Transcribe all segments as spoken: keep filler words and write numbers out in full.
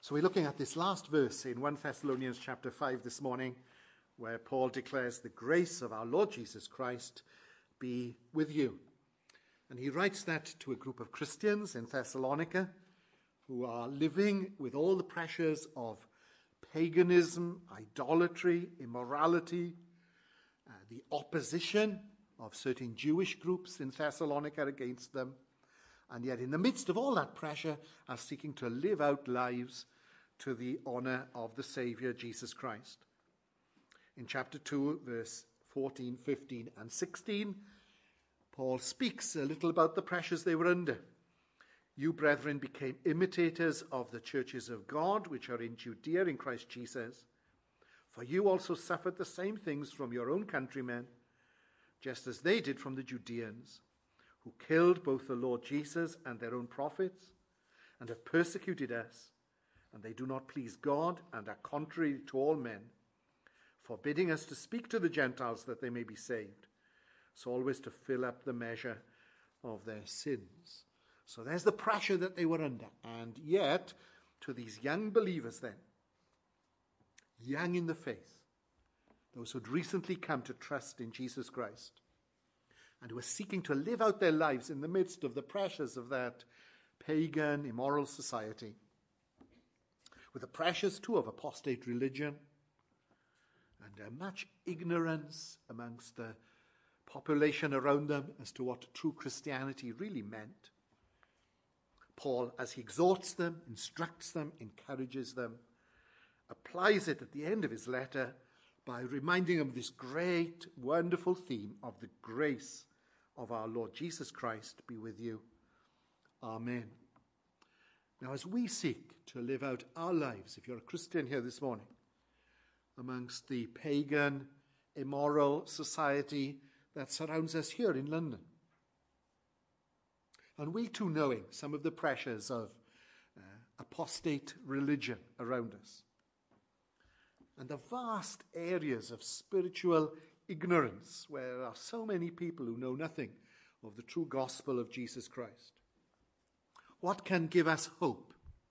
So we're looking at this last verse in First Thessalonians chapter five this morning, where Paul declares the grace of our Lord Jesus Christ be with you. And he writes that to a group of Christians in Thessalonica who are living with all the pressures of paganism, idolatry, immorality, uh, the opposition of certain Jewish groups in Thessalonica against them, and yet in the midst of all that pressure are seeking to live out lives to the honor of the Savior, Jesus Christ. In chapter two, verse fourteen, fifteen, and sixteen, Paul speaks a little about the pressures they were under. You, brethren, became imitators of the churches of God, which are in Judea in Christ Jesus. For you also suffered the same things from your own countrymen, just as they did from the Judeans, who killed both the Lord Jesus and their own prophets, and have persecuted us. And they do not please God, and are contrary to all men, forbidding us to speak to the Gentiles that they may be saved, so always to fill up the measure of their sins. So there's the pressure that they were under. And yet, to these young believers then, young in the faith, those who had recently come to trust in Jesus Christ, and who were seeking to live out their lives in the midst of the pressures of that pagan, immoral society, with the pressures too of apostate religion, and uh, much ignorance amongst the population around them as to what true Christianity really meant. Paul, as he exhorts them, instructs them, encourages them, applies it at the end of his letter by reminding them of this great, wonderful theme of the grace of our Lord Jesus Christ be with you. Amen. Now, as we seek to live out our lives, if you're a Christian here this morning, amongst the pagan, immoral society that surrounds us here in London, and we too knowing some of the pressures of uh, apostate religion around us, and the vast areas of spiritual ignorance where there are so many people who know nothing of the true gospel of Jesus Christ. What can give us hope?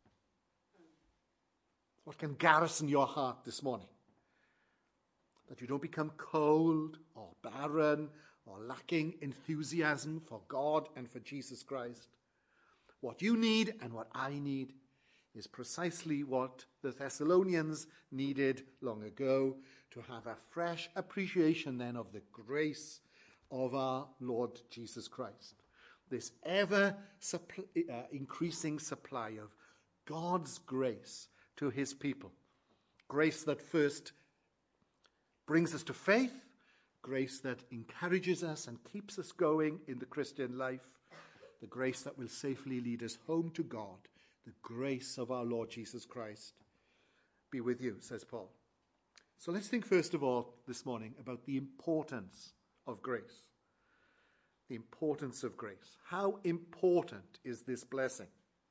What can garrison your heart this morning? That you don't become cold or barren or lacking enthusiasm for God and for Jesus Christ. What you need and what I need is precisely what the Thessalonians needed long ago, to have a fresh appreciation then of the grace of our Lord Jesus Christ. This ever suppl- uh, increasing supply of God's grace to his people. Grace that first brings us to faith, grace that encourages us and keeps us going in the Christian life, the grace that will safely lead us home to God, the grace of our Lord Jesus Christ be with you, says Paul. So let's think first of all this morning about the importance of grace. The importance of grace. How important is this blessing?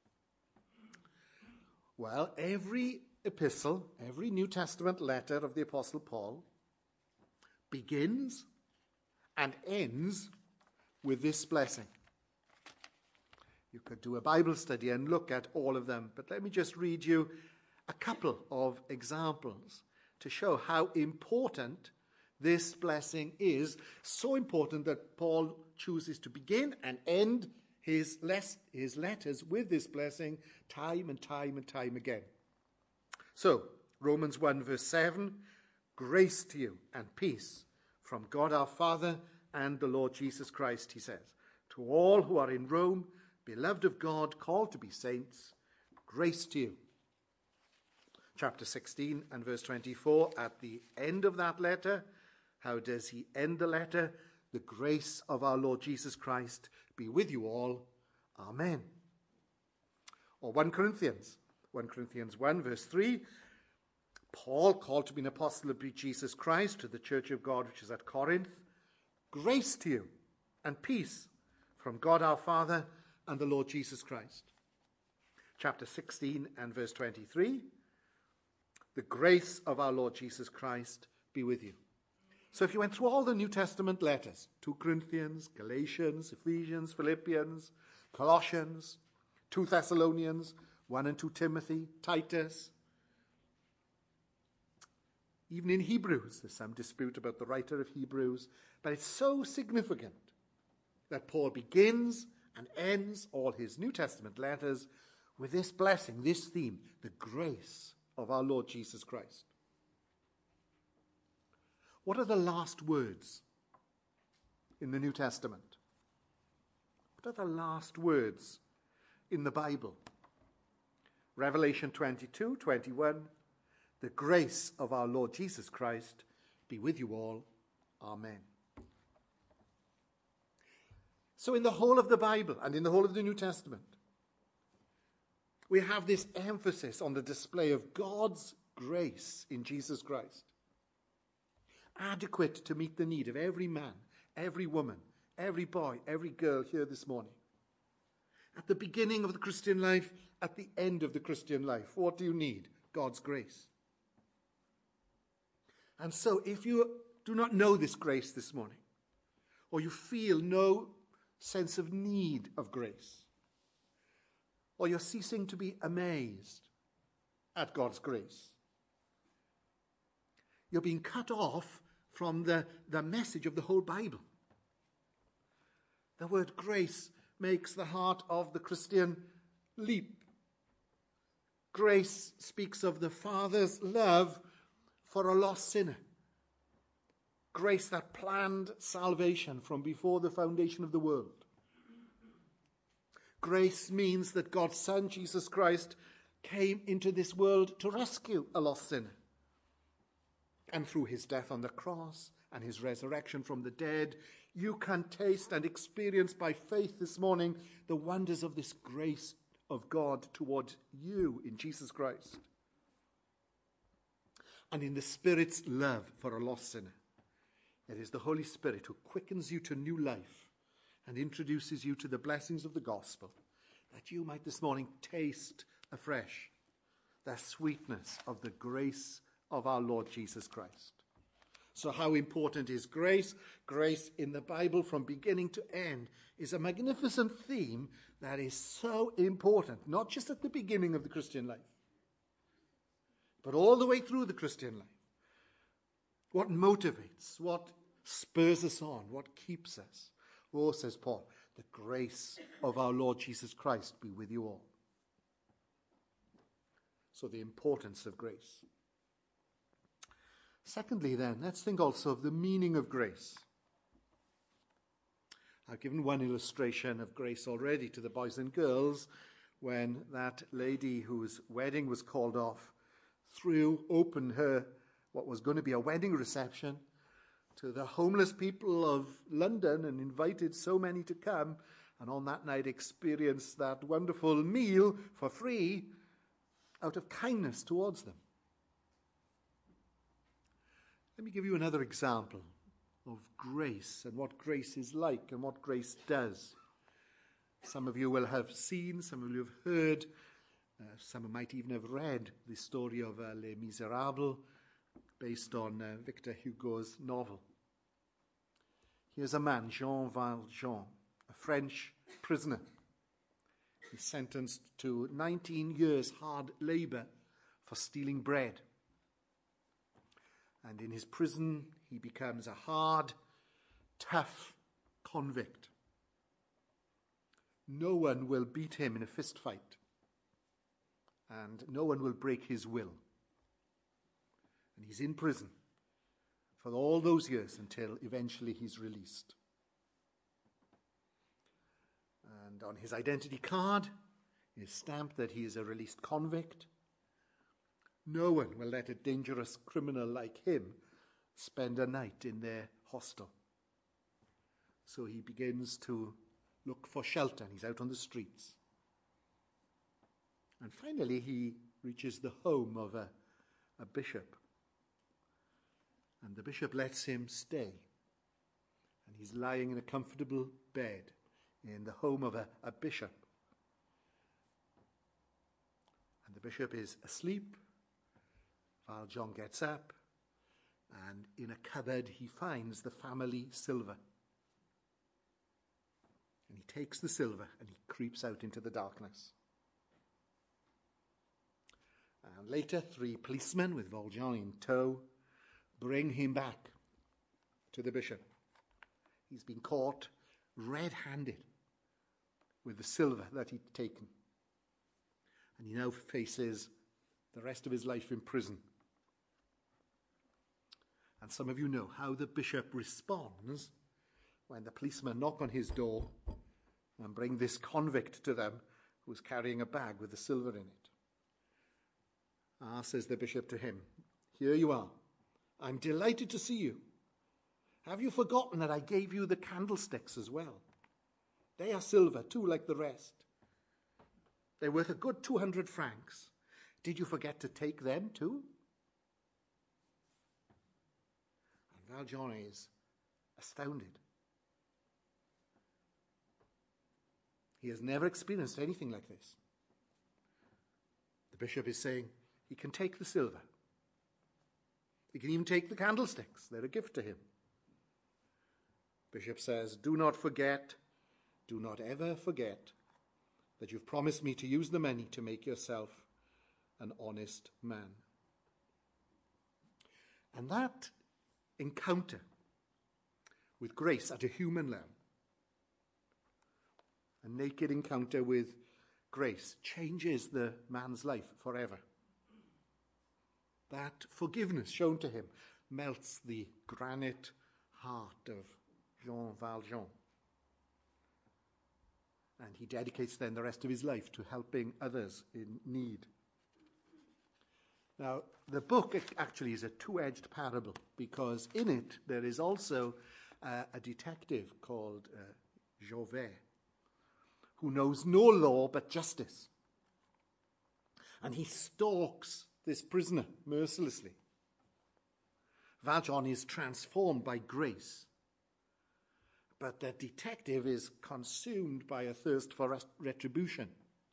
Well, every epistle, every New Testament letter of the Apostle Paul begins and ends with this blessing. You could do a Bible study and look at all of them, but let me just read you a couple of examples to show how important this blessing is. So important that Paul chooses to begin and end his, les- his letters with this blessing time and time and time again. So, Romans one verse seven, grace to you and peace from God our Father and the Lord Jesus Christ, he says. To all who are in Rome, beloved of God, called to be saints, grace to you. Chapter sixteen and verse twenty-four, at the end of that letter, how does he end the letter? The grace of our Lord Jesus Christ be with you all. Amen. Or First Corinthians, First Corinthians one verse three, Paul, called to be an apostle of Jesus Christ to the church of God which is at Corinth, grace to you and peace from God our Father and the Lord Jesus Christ. Chapter sixteen and verse twenty-three, the grace of our Lord Jesus Christ be with you. So if you went through all the New Testament letters, Second Corinthians, Galatians, Ephesians, Philippians, Colossians, Second Thessalonians, First and Second Timothy, Titus. Even in Hebrews, there's some dispute about the writer of Hebrews, but it's so significant that Paul begins and ends all his New Testament letters with this blessing, this theme, the grace of our Lord Jesus Christ. What are the last words in the New Testament? What are the last words in the Bible? Revelation twenty-two, twenty-one, the grace of our Lord Jesus Christ be with you all. Amen. So in the whole of the Bible and in the whole of the New Testament, we have this emphasis on the display of God's grace in Jesus Christ, adequate to meet the need of every man, every woman, every boy, every girl here this morning. At the beginning of the Christian life, at the end of the Christian life, what do you need? God's grace. And so if you do not know this grace this morning, or you feel no sense of need of grace, or you're ceasing to be amazed at God's grace, you're being cut off from the, the message of the whole Bible. The word grace makes the heart of the Christian leap. Grace speaks of the Father's love for a lost sinner. Grace that planned salvation from before the foundation of the world. Grace means that God's Son, Jesus Christ, came into this world to rescue a lost sinner. And through his death on the cross and his resurrection from the dead, you can taste and experience by faith this morning the wonders of this grace of God toward you in Jesus Christ. And in the Spirit's love for a lost sinner, it is the Holy Spirit who quickens you to new life and introduces you to the blessings of the gospel, that you might this morning taste afresh the sweetness of the grace of our Lord Jesus Christ. So how important is grace? Grace in the Bible from beginning to end is a magnificent theme that is so important, not just at the beginning of the Christian life, but all the way through the Christian life. What motivates, what spurs us on, what keeps us? Oh, says Paul, the grace of our Lord Jesus Christ be with you all. So the importance of grace. Secondly, then, let's think also of the meaning of grace. I've given one illustration of grace already to the boys and girls when that lady whose wedding was called off threw open her, what was going to be a wedding reception, to the homeless people of London and invited so many to come, and on that night experienced that wonderful meal for free out of kindness towards them. Let me give you another example of grace and what grace is like and what grace does. Some of you will have seen, some of you have heard, uh, some might even have read the story of uh, Les Miserables, based on uh, Victor Hugo's novel. Here's a man, Jean Valjean, a French prisoner. He's sentenced to nineteen years hard labor for stealing bread. And in his prison, he becomes a hard, tough convict. No one will beat him in a fist fight, and no one will break his will. And he's in prison for all those years until eventually he's released. And on his identity card is stamped that he is a released convict. No one will let a dangerous criminal like him spend a night in their hostel. So he begins to look for shelter, and he's out on the streets. And finally he reaches the home of a, a bishop. And the bishop lets him stay. And he's lying in a comfortable bed in the home of a, a bishop. And the bishop is asleep. Valjean gets up, and in a cupboard he finds the family silver. And he takes the silver and he creeps out into the darkness. And later, three policemen with Valjean in tow bring him back to the bishop. He's been caught red-handed with the silver that he'd taken. And he now faces the rest of his life in prison. And some of you know how the bishop responds when the policemen knock on his door and bring this convict to them who's carrying a bag with the silver in it. Ah, says the bishop to him, "Here you are. I'm delighted to see you. Have you forgotten that I gave you the candlesticks as well? They are silver too, like the rest. They're worth a good two hundred francs. Did you forget to take them too?" And Valjean is astounded. He has never experienced anything like this. The bishop is saying he can take the silver. He can even take the candlesticks. They're a gift to him. Bishop says, "Do not forget, do not ever forget that you've promised me to use the money to make yourself an honest man." And that encounter with grace at a human level, a naked encounter with grace, changes the man's life forever. That forgiveness shown to him melts the granite heart of Jean Valjean. And he dedicates then the rest of his life to helping others in need. Now, the book actually is a two-edged parable, because in it there is also uh, a detective called uh, Javert, who knows no law but justice. And he stalks this prisoner mercilessly. Valjean is transformed by grace, but the detective is consumed by a thirst for retribution.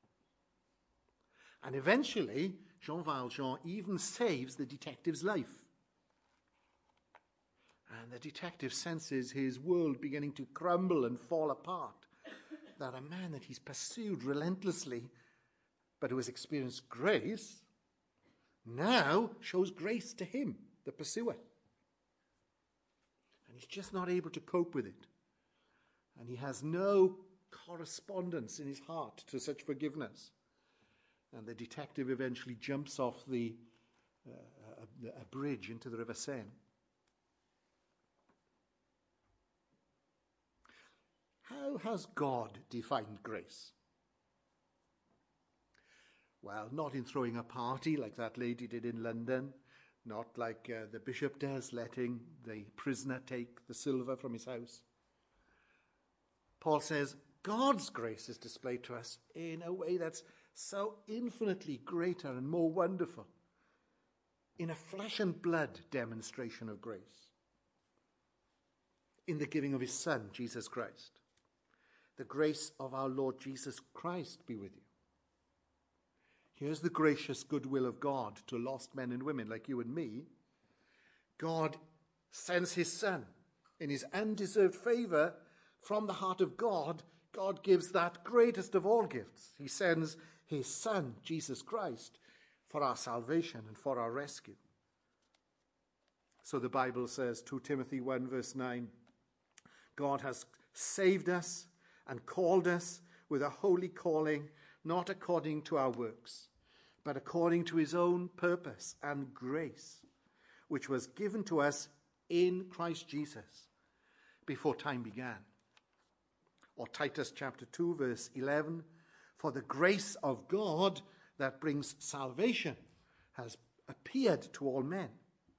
And eventually, Jean Valjean even saves the detective's life. And the detective senses his world beginning to crumble and fall apart. That a man that he's pursued relentlessly, but who has experienced grace, now shows grace to him, the pursuer. And he's just not able to cope with it. And he has no correspondence in his heart to such forgiveness. And the detective eventually jumps off the uh, a, a bridge into the River Seine. How has God defined grace? Well, not in throwing a party like that lady did in London, not like uh, the bishop does, letting the prisoner take the silver from his house. Paul says God's grace is displayed to us in a way that's so infinitely greater and more wonderful, in a flesh and blood demonstration of grace, in the giving of his Son, Jesus Christ. The grace of our Lord Jesus Christ be with you. Here's the gracious goodwill of God to lost men and women like you and me. God sends his Son in his undeserved favor from the heart of God. God gives that greatest of all gifts. He sends his Son, Jesus Christ, for our salvation and for our rescue. So the Bible says, Second Timothy one verse nine, God has saved us and called us with a holy calling, not according to our works, but according to his own purpose and grace, which was given to us in Christ Jesus before time began. Or Titus chapter two, verse eleven, for the grace of God that brings salvation has appeared to all men.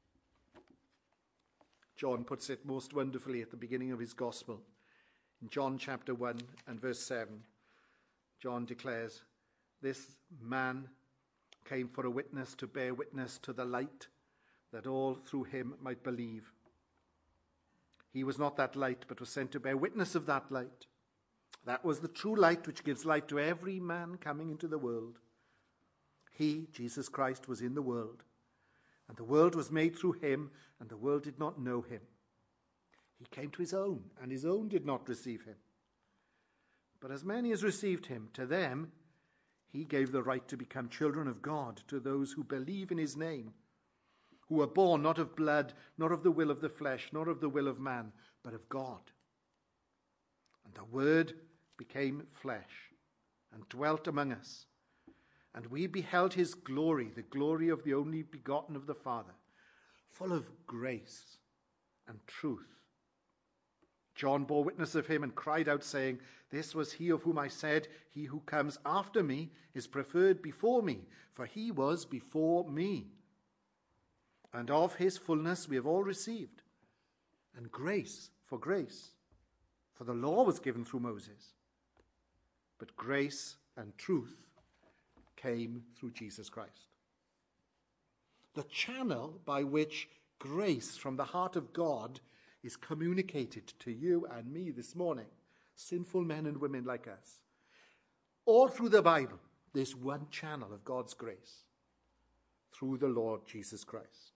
John puts it most wonderfully at the beginning of his gospel. In John chapter one and verse seven, John declares, this man came for a witness to bear witness to the light, that all through him might believe. He was not that light, but was sent to bear witness of that light. That was the true light which gives light to every man coming into the world. He, Jesus Christ, was in the world, and the world was made through him, and the world did not know him. He came to his own, and his own did not receive him. But as many as received him, to them He gave the right to become children of God to those who believe in his name, who were born not of blood, not of the will of the flesh, nor of the will of man, but of God. And the Word became flesh and dwelt among us. And we beheld his glory, the glory of the only begotten of the Father, full of grace and truth. John bore witness of him and cried out, saying, "This was he of whom I said, he who comes after me is preferred before me, for he was before me." And of his fullness we have all received, and grace for grace. For the law was given through Moses, but grace and truth came through Jesus Christ. The channel by which grace from the heart of God is communicated to you and me this morning, sinful men and women like us. All through the Bible, there's one channel of God's grace, through the Lord Jesus Christ.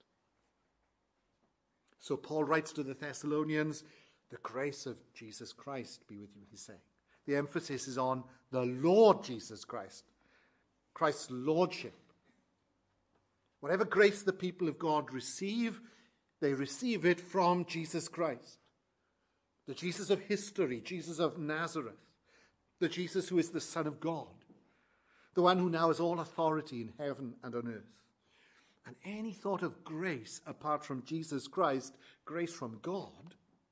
So Paul writes to the Thessalonians, the grace of Jesus Christ be with you, he's saying. The emphasis is on the Lord Jesus Christ, Christ's lordship. Whatever grace the people of God receive, they receive it from Jesus Christ. The Jesus of history, Jesus of Nazareth, the Jesus who is the Son of God, the one who now has all authority in heaven and on earth. And any thought of grace apart from Jesus Christ, grace from God,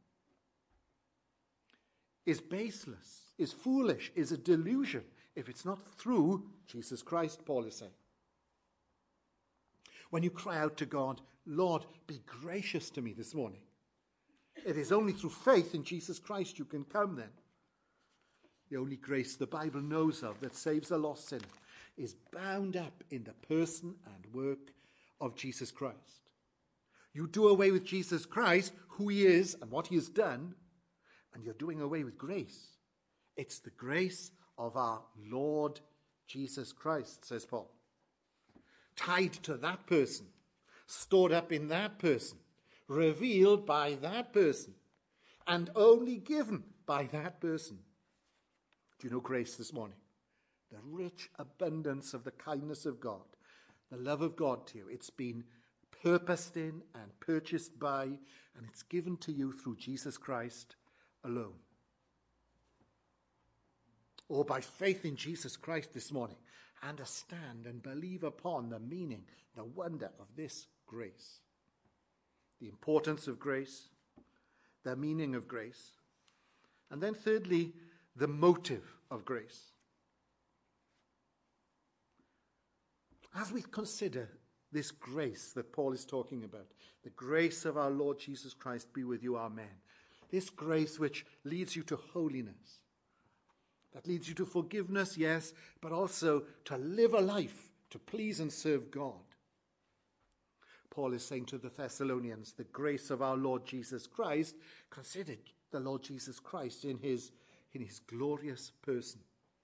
is baseless, is foolish, is a delusion, if it's not through Jesus Christ, Paul is saying. When you cry out to God, "Lord, be gracious to me this morning," it is only through faith in Jesus Christ you can come then. The only grace the Bible knows of that saves a lost sinner is bound up in the person and work of Jesus Christ. You do away with Jesus Christ, who he is and what he has done, and you're doing away with grace. It's the grace of our Lord Jesus Christ, says Paul. Tied to that person, stored up in that person, revealed by that person, and only given by that person. Do you know grace this morning? The rich abundance of the kindness of God, the love of God to you. It's been purposed in and purchased by, and it's given to you through Jesus Christ alone. Or by faith in Jesus Christ this morning, understand and believe upon the meaning, the wonder of this grace. The importance of grace, the meaning of grace, and then thirdly, the motive of grace. As we consider this grace that Paul is talking about, the grace of our Lord Jesus Christ be with you, amen. This grace which leads you to holiness, that leads you to forgiveness, yes, but also to live a life to please and serve God. Paul is saying to the Thessalonians, the grace of our Lord Jesus Christ, consider the Lord Jesus Christ in his, in his glorious person.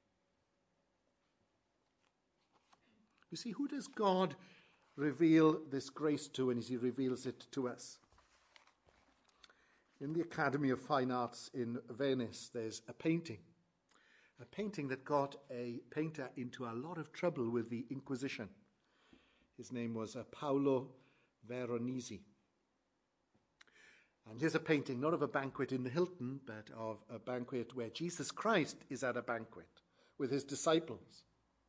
You see, who does God reveal this grace to, and as he reveals it to us? In the Academy of Fine Arts in Venice, there's a painting. A painting that got a painter into a lot of trouble with the Inquisition. His name was uh, Paolo Veronese. And here's a painting, not of a banquet in the Hilton, but of a banquet where Jesus Christ is at a banquet with his disciples.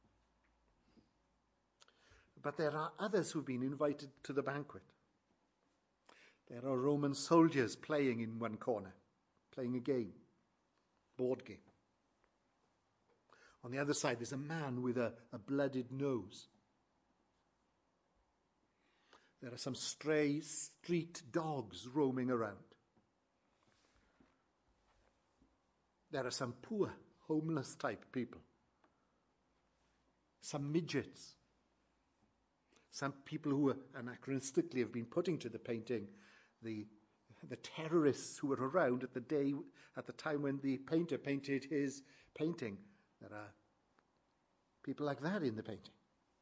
But there are others who've been invited to the banquet. There are Roman soldiers playing in one corner, playing a game, board game. On the other side, there's a man with a, a blooded nose. There are some stray street dogs roaming around. There are some poor, homeless type people. Some midgets. Some people who are anachronistically have been putting to the painting the, the terrorists who were around at the day, at the time when the painter painted his painting. There are people like that in the painting.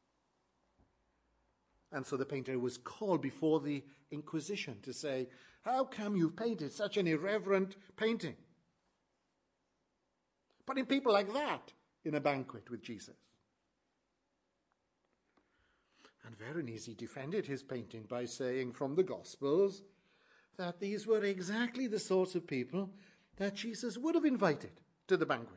And so the painter was called before the Inquisition to say, how come you've painted such an irreverent painting? Putting people like that in a banquet with Jesus. And Veronese, he defended his painting by saying from the Gospels that these were exactly the sorts of people that Jesus would have invited to the banquet.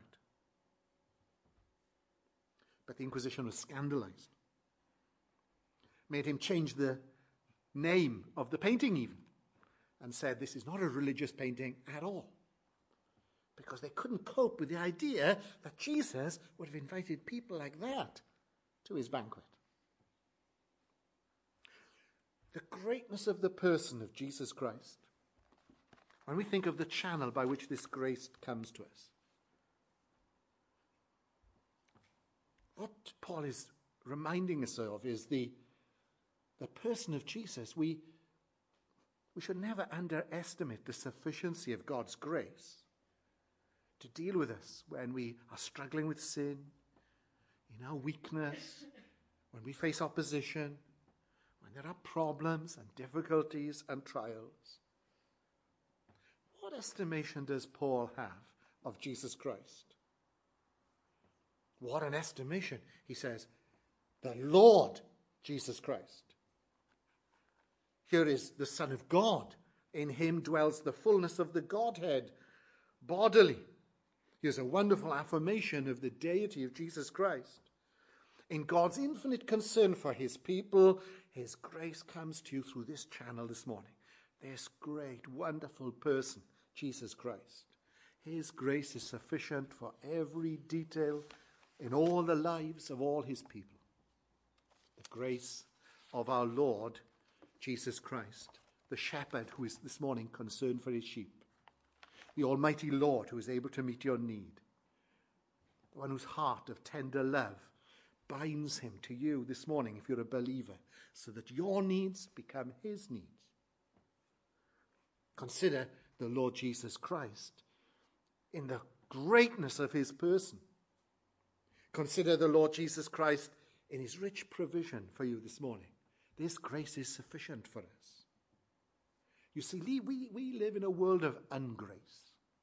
But the Inquisition was scandalized. Made him change the name of the painting even, and said this is not a religious painting at all. Because they couldn't cope with the idea that Jesus would have invited people like that to his banquet. The greatness of the person of Jesus Christ, when we think of the channel by which this grace comes to us, what Paul is reminding us of is the, the person of Jesus. We, we should never underestimate the sufficiency of God's grace to deal with us when we are struggling with sin, in our weakness, when we face opposition, when there are problems and difficulties and trials. What estimation does Paul have of Jesus Christ? What an estimation, he says, the Lord Jesus Christ. Here is the Son of God. In him dwells the fullness of the Godhead bodily. Here's a wonderful affirmation of the deity of Jesus Christ. In God's infinite concern for his people, his grace comes to you through this channel this morning. This great, wonderful person, Jesus Christ. His grace is sufficient for every detail in all the lives of all his people. The grace of our Lord Jesus Christ, the shepherd who is this morning concerned for his sheep. The Almighty Lord who is able to meet your need. The one whose heart of tender love binds him to you this morning if you're a believer, so that your needs become his needs. Consider the Lord Jesus Christ in the greatness of his person. Consider the Lord Jesus Christ in his rich provision for you this morning. This grace is sufficient for us. You see, we, we live in a world of ungrace.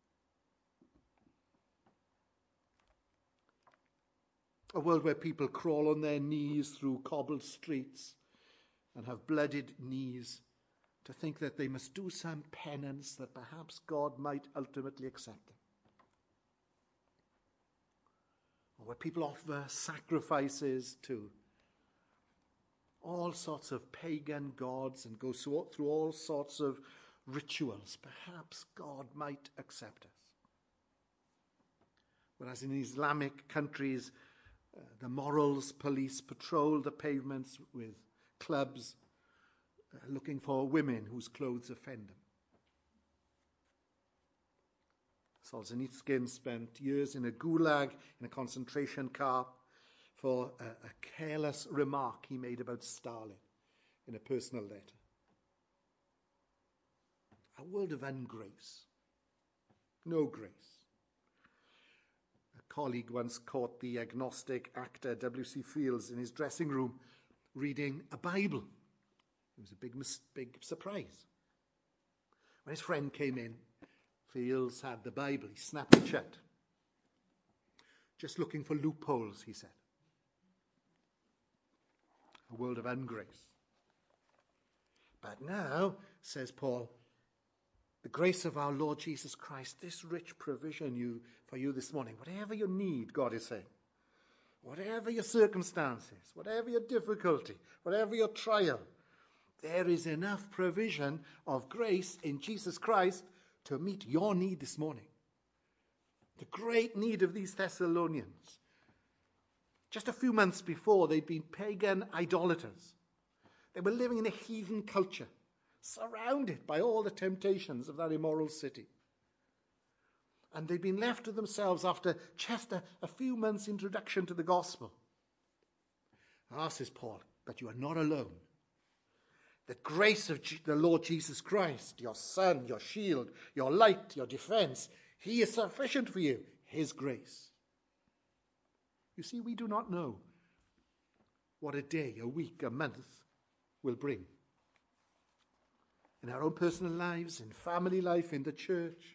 A world where people crawl on their knees through cobbled streets and have blooded knees to think that they must do some penance that perhaps God might ultimately accept them. Or where people offer sacrifices to all sorts of pagan gods and go through all sorts of rituals. Perhaps God might accept us. Whereas in Islamic countries, uh, the morals police patrol the pavements with clubs, uh, looking for women whose clothes offend them. Solzhenitsyn spent years in a gulag, in a concentration camp, for a, a careless remark he made about Stalin in a personal letter. A world of ungrace. No grace. A colleague once caught the agnostic actor W C Fields in his dressing room reading a Bible. It was a big, big surprise. When his friend came in, Fields had the Bible. He snapped it shut. Just looking for loopholes, he said. A world of ungrace. But now, says Paul, the grace of our Lord Jesus Christ, this rich provision you for you this morning, whatever your need, God is saying, whatever your circumstances, whatever your difficulty, whatever your trial, there is enough provision of grace in Jesus Christ to meet your need this morning. The great need of these Thessalonians. Just a few months before, they'd been pagan idolaters. They were living in a heathen culture, surrounded by all the temptations of that immoral city. And they'd been left to themselves after just a, a few months' introduction to the gospel. Ah, says Paul, but you are not alone. The grace of G- the Lord Jesus Christ, your Son, your shield, your light, your defense, he is sufficient for you, his grace. You see, we do not know what a day, a week, a month will bring. In our own personal lives, in family life, in the church.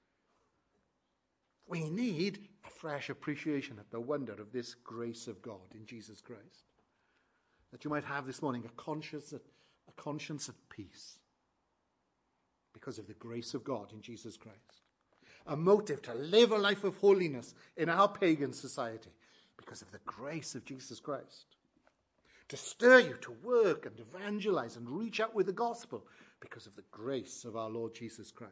We need a fresh appreciation of the wonder of this grace of God in Jesus Christ. that you might have this morning a conscience at, a conscience at peace because of the grace of God in Jesus Christ. A motive to live a life of holiness in our pagan society because of the grace of Jesus Christ. To stir you to work and evangelize and reach out with the gospel because of the grace of our Lord Jesus Christ.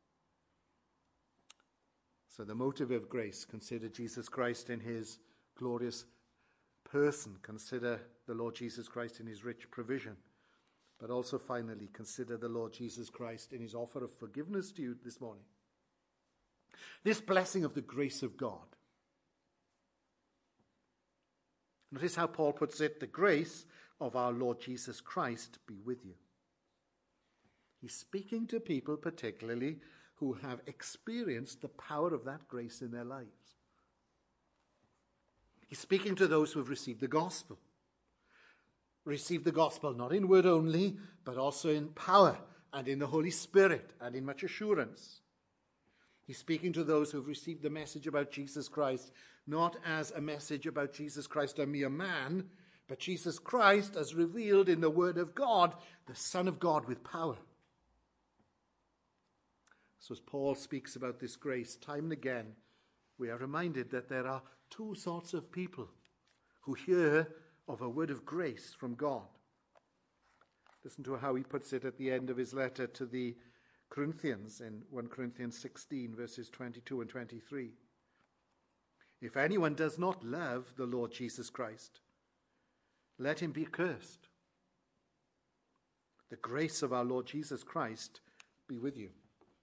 So the motive of grace, consider Jesus Christ in his glorious person. Consider the Lord Jesus Christ in his rich provision. But also finally, consider the Lord Jesus Christ in his offer of forgiveness to you this morning. This blessing of the grace of God. Notice how Paul puts it, the grace of our Lord Jesus Christ be with you. He's speaking to people particularly who have experienced the power of that grace in their lives. He's speaking to those who have received the gospel. Received the gospel not in word only, but also in power and in the Holy Spirit and in much assurance. He's speaking to those who have received the message about Jesus Christ, not as a message about Jesus Christ, a mere man, but Jesus Christ as revealed in the Word of God, the Son of God with power. So as Paul speaks about this grace time and again, we are reminded that there are two sorts of people who hear of a word of grace from God. Listen to how he puts it at the end of his letter to the Corinthians in First Corinthians sixteen, verses twenty-two and twenty-three. If anyone does not love the Lord Jesus Christ, let him be cursed. The grace of our Lord Jesus Christ be with you.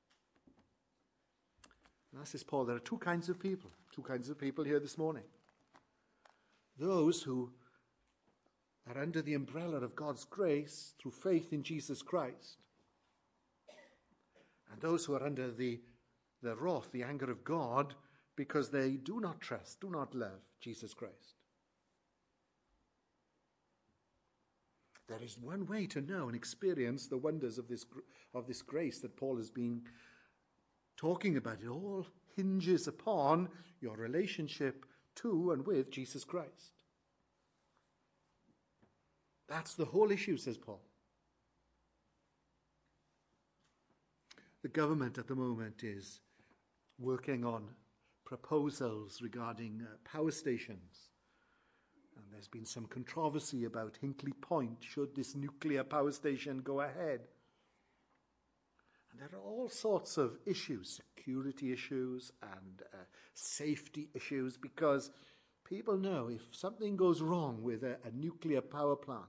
Now, says Paul, there are two kinds of people, two kinds of people here this morning. Those who are under the umbrella of God's grace through faith in Jesus Christ, and those who are under the, the wrath, the anger of God, because they do not trust, do not love Jesus Christ. There is one way to know and experience the wonders of this, of this grace that Paul has been talking about. It all hinges upon your relationship to and with Jesus Christ. That's the whole issue, says Paul. The government at the moment is working on proposals regarding uh, power stations. And there's been some controversy about Hinkley Point. Should this nuclear power station go ahead? And there are all sorts of issues, security issues and uh, safety issues, because people know if something goes wrong with a, a nuclear power plant,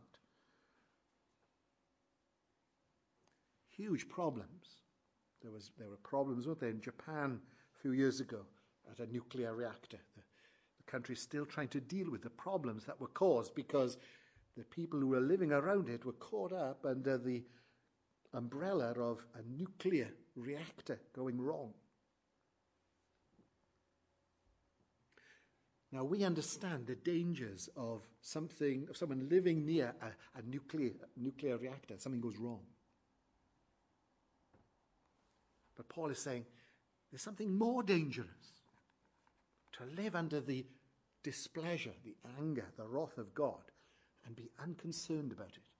huge problems. There was there were problems, weren't there, in Japan a few years ago at a nuclear reactor. The, the country is still trying to deal with the problems that were caused because the people who were living around it were caught up under the umbrella of a nuclear reactor going wrong. Now, we understand the dangers of something, of someone living near a, a nuclear, nuclear reactor. Something goes wrong. But Paul is saying there's something more dangerous. To live under the displeasure, the anger, the wrath of God and be unconcerned about it.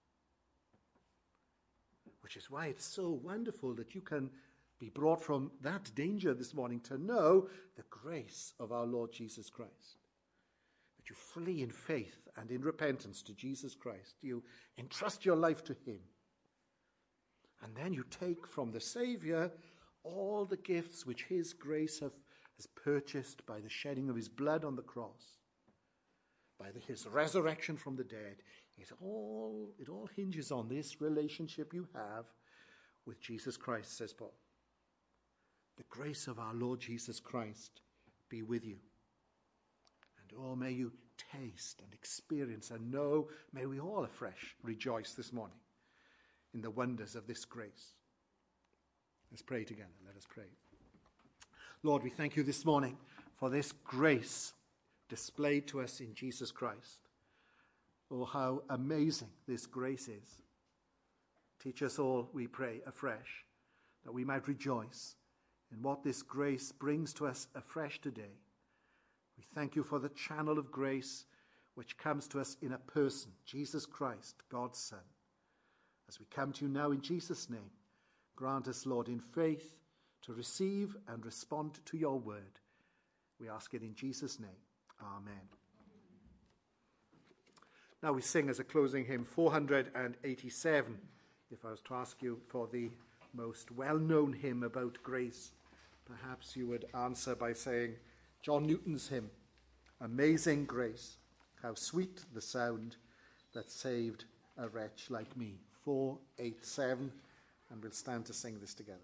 Which is why it's so wonderful that you can be brought from that danger this morning to know the grace of our Lord Jesus Christ. That you flee in faith and in repentance to Jesus Christ. You entrust your life to him. And then you take from the Saviour all the gifts which his grace have, has purchased by the shedding of his blood on the cross, by the, his resurrection from the dead. It all, it all hinges on this relationship you have with Jesus Christ, says Paul. The grace of our Lord Jesus Christ be with you. And oh, may you taste and experience and know, may we all afresh rejoice this morning in the wonders of this grace. Let's pray together. Let us pray. Lord, we thank you this morning for this grace displayed to us in Jesus Christ. Oh, how amazing this grace is. Teach us all, we pray, afresh, that we might rejoice in what this grace brings to us afresh today. We thank you for the channel of grace which comes to us in a person, Jesus Christ, God's Son. As we come to you now in Jesus' name, grant us, Lord, in faith to receive and respond to your word. We ask it in Jesus' name. Amen. Now we sing as a closing hymn four hundred eighty-seven. If I was to ask you for the most well-known hymn about grace, perhaps you would answer by saying John Newton's hymn, Amazing Grace, how sweet the sound that saved a wretch like me. four eighty-seven, and we'll stand to sing this together.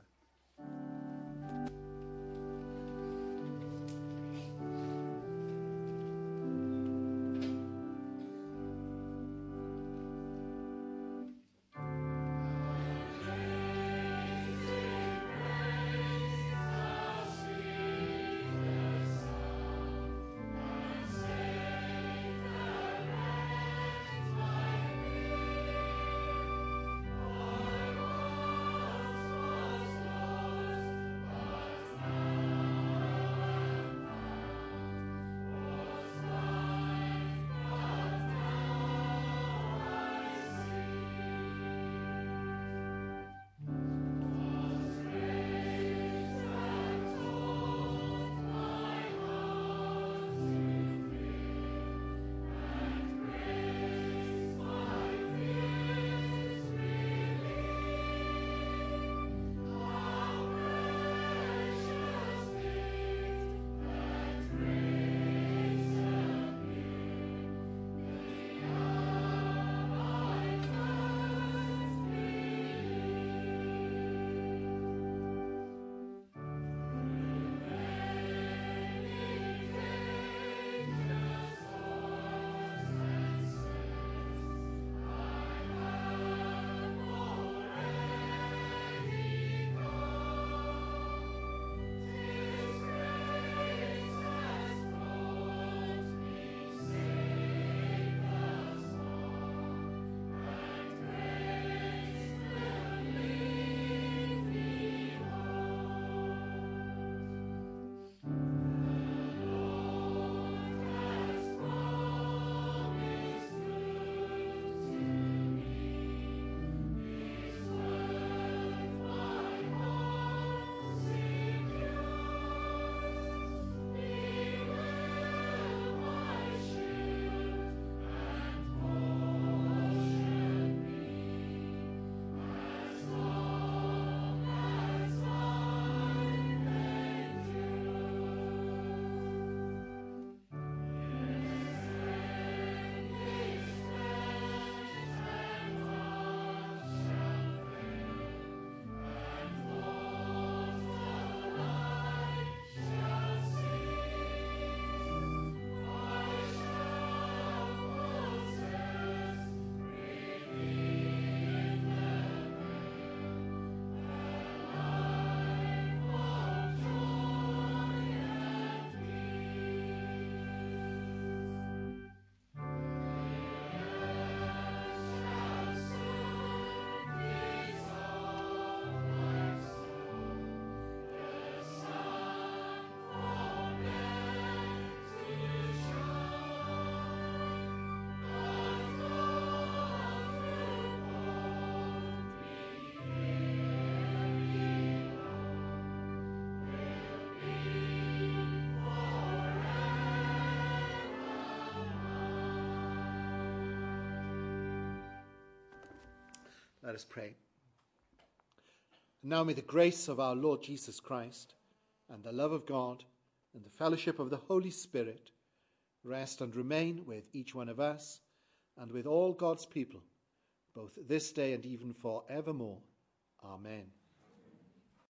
Let us pray. And now may the grace of our Lord Jesus Christ and the love of God and the fellowship of the Holy Spirit rest and remain with each one of us and with all God's people, both this day and even forevermore. Amen.